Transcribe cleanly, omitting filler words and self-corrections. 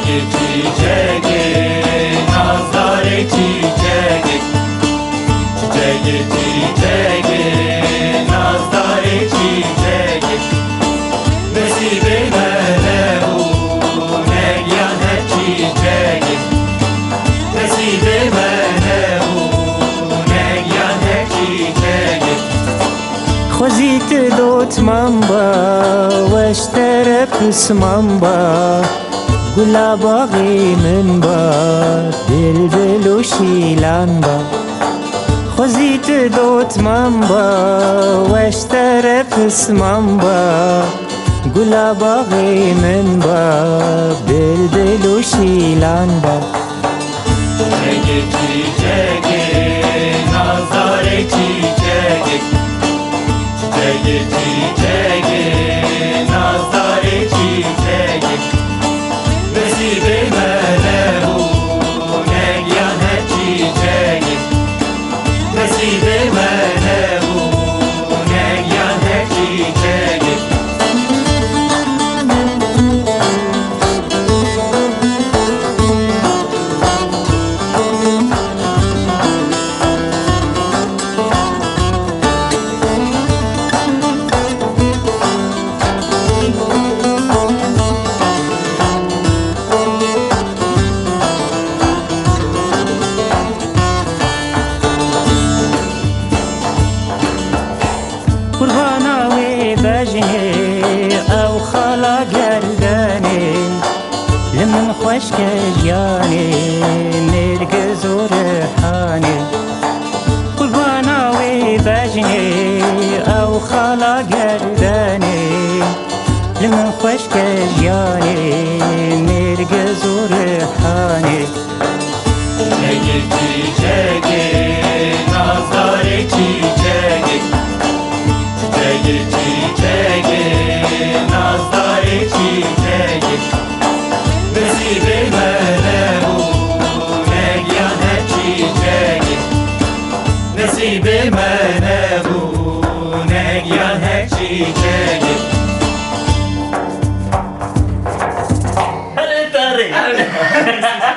çiçeği, nazları çiçeği, çiçeği, nazları çiçeği. Nesibe meleğu, negyanı çiçeği. Nesibe meleğu, negyanı çiçeği. خزیت دوت من با وشتر پسمم با گلا باغی من با بلبل و شیلان با خزیت دوت من با وشتر پسمم با گلا باغی من با بلبل و شیلان با Çiçeği, nazları çiçeği. Çiçeği, nazları çiçeği. Nesibe meleğu, negyanı çiçeği. Nesibe meleğu, negyanı çiçeği. قربانا وی بجنی او خالا گردنی لمن خوش کجیانی نرگز و ریحانی قربانا وی بجنی او خالا گردنی لمن خوش کجیانی نرگز و ریحانی Çiçeği, nazları çiçeği. Çiçeği, nazları çiçeği. Nesibe meleğu, negyanı çiçeği. Nesibe meleğu, negyanı çiçeği. Hadi tarih.